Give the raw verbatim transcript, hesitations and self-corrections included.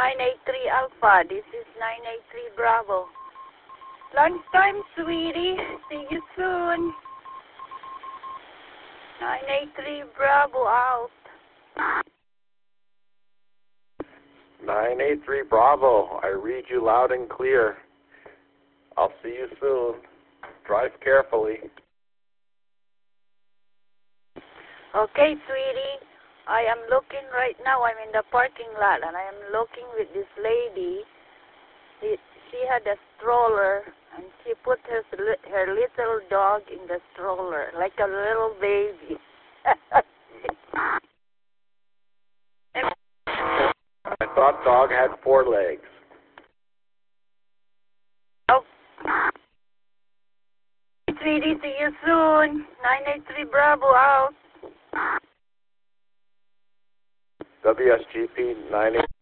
nine eight three Alpha. This is nine eight three Bravo. Lunchtime, sweetie. See you soon. nine eight three Bravo out. nine eight three Bravo. I read you loud and clear. I'll see you soon. Drive carefully. Okay, sweetie. I am looking right now. I'm in the parking lot, and I am looking with this lady. She, she had a stroller, and she put her, her little dog in the stroller, like a little baby. I thought dog had four legs. Oh. Sweetie, see you soon. nine eight three Bravo out. W S G P nine eight.